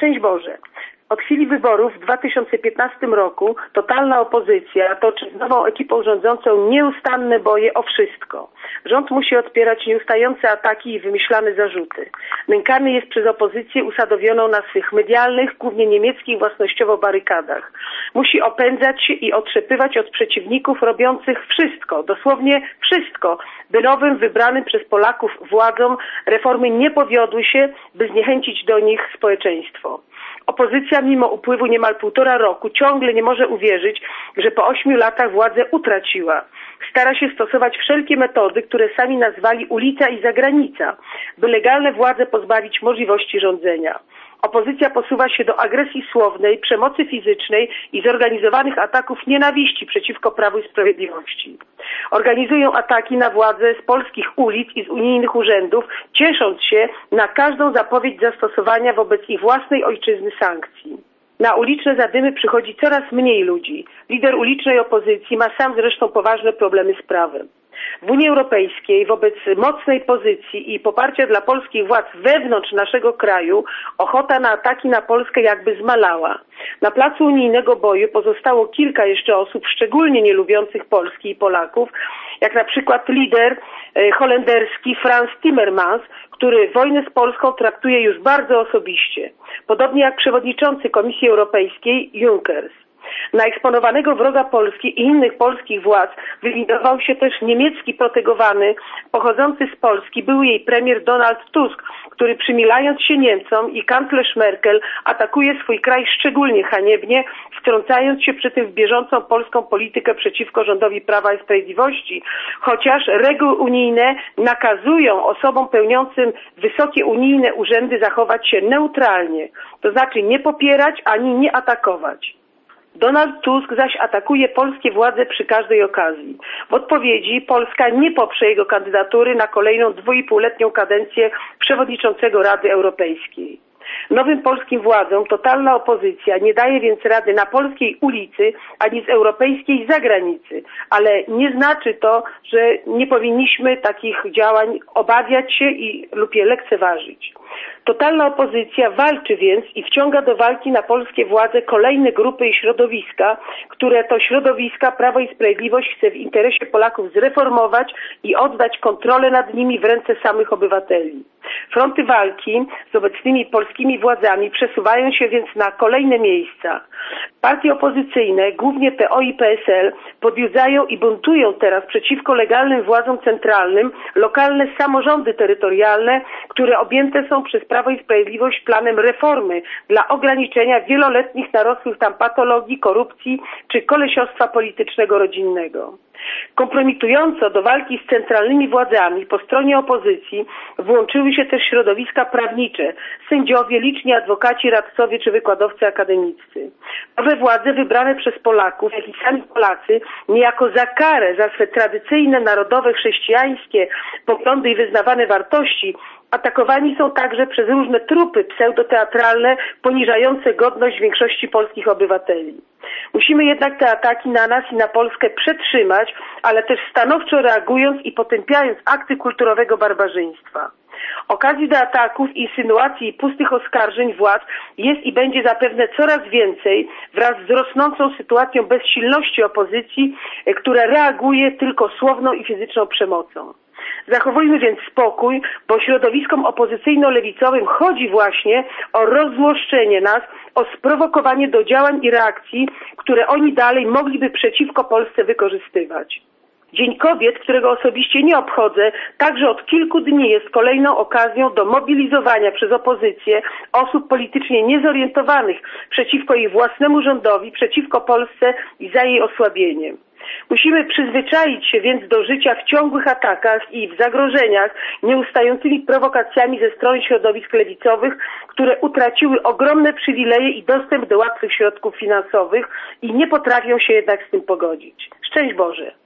Szczęść Boże. Od chwili wyborów w 2015 roku totalna opozycja toczy z nową ekipą rządzącą nieustanne boje o wszystko. Rząd musi odpierać nieustające ataki i wymyślane zarzuty. Nękany jest przez opozycję usadowioną na swych medialnych, głównie niemieckich własnościowo barykadach. Musi opędzać się i otrzepywać od przeciwników robiących wszystko, dosłownie wszystko, by nowym wybranym przez Polaków władzom reformy nie powiodły się, by zniechęcić do nich społeczeństwo. Opozycja mimo upływu niemal 1,5 roku ciągle nie może uwierzyć, że po 8 latach władzę utraciła. Stara się stosować wszelkie metody, które sami nazwali ulica i zagranica, by legalne władze pozbawić możliwości rządzenia. Opozycja posuwa się do agresji słownej, przemocy fizycznej i zorganizowanych ataków nienawiści przeciwko Prawu i Sprawiedliwości. Organizują ataki na władzę z polskich ulic i z unijnych urzędów, ciesząc się na każdą zapowiedź zastosowania wobec ich własnej ojczyzny sankcji. Na uliczne zadymy przychodzi coraz mniej ludzi. Lider ulicznej opozycji ma sam zresztą poważne problemy z prawem. W Unii Europejskiej wobec mocnej pozycji i poparcia dla polskich władz wewnątrz naszego kraju ochota na ataki na Polskę jakby zmalała. Na placu unijnego boju pozostało kilka jeszcze osób szczególnie nie lubiących Polski i Polaków, jak na przykład lider holenderski Frans Timmermans, który wojnę z Polską traktuje już bardzo osobiście, podobnie jak przewodniczący Komisji Europejskiej Junckers. Na eksponowanego wroga Polski i innych polskich władz wywindował się też niemiecki protegowany, pochodzący z Polski, były jej premier Donald Tusk, który przymilając się Niemcom i kanclerz Merkel atakuje swój kraj szczególnie haniebnie, wtrącając się przy tym w bieżącą polską politykę przeciwko rządowi Prawa i Sprawiedliwości, chociaż reguły unijne nakazują osobom pełniącym wysokie unijne urzędy zachować się neutralnie, to znaczy nie popierać ani nie atakować. Donald Tusk zaś atakuje polskie władze przy każdej okazji. W odpowiedzi Polska nie poprze jego kandydatury na kolejną 2,5-letnią kadencję przewodniczącego Rady Europejskiej. Nowym polskim władzom totalna opozycja nie daje więc rady na polskiej ulicy ani z europejskiej zagranicy, ale nie znaczy to, że nie powinniśmy takich działań obawiać się lub je lekceważyć. Totalna opozycja walczy więc i wciąga do walki na polskie władze kolejne grupy i środowiska, które to środowiska Prawo i Sprawiedliwość chce w interesie Polaków zreformować i oddać kontrolę nad nimi w ręce samych obywateli. Fronty walki z obecnymi polskimi władzami przesuwają się więc na kolejne miejsca. Partie opozycyjne, głównie PO i PSL, podjudzają i buntują teraz przeciwko legalnym władzom centralnym lokalne samorządy terytorialne, które objęte są przez Prawo i Sprawiedliwość planem reformy dla ograniczenia wieloletnich narosłych tam patologii, korupcji czy kolesiostwa politycznego rodzinnego. Kompromitująco do walki z centralnymi władzami po stronie opozycji włączyły się też środowiska prawnicze, sędziowie, liczni adwokaci, radcowie czy wykładowcy akademiccy. Nowe władze wybrane przez Polaków, jak i sami Polacy, niejako za karę za swe tradycyjne, narodowe, chrześcijańskie poglądy i wyznawane wartości, atakowani są także przez różne trupy pseudoteatralne poniżające godność większości polskich obywateli. Musimy jednak te ataki na nas i na Polskę przetrzymać, ale też stanowczo reagując i potępiając akty kulturowego barbarzyństwa. Okazji do ataków, insynuacji i pustych oskarżeń władz jest i będzie zapewne coraz więcej wraz z rosnącą sytuacją bezsilności opozycji, która reaguje tylko słowną i fizyczną przemocą. Zachowujmy więc spokój, bo środowiskom opozycyjno-lewicowym chodzi właśnie o rozzłoszczenie nas, o sprowokowanie do działań i reakcji, które oni dalej mogliby przeciwko Polsce wykorzystywać. Dzień Kobiet, którego osobiście nie obchodzę, także od kilku dni jest kolejną okazją do mobilizowania przez opozycję osób politycznie niezorientowanych przeciwko ich własnemu rządowi, przeciwko Polsce i za jej osłabieniem. Musimy przyzwyczaić się więc do życia w ciągłych atakach i w zagrożeniach nieustającymi prowokacjami ze strony środowisk lewicowych, które utraciły ogromne przywileje i dostęp do łatwych środków finansowych i nie potrafią się jednak z tym pogodzić. Szczęść Boże!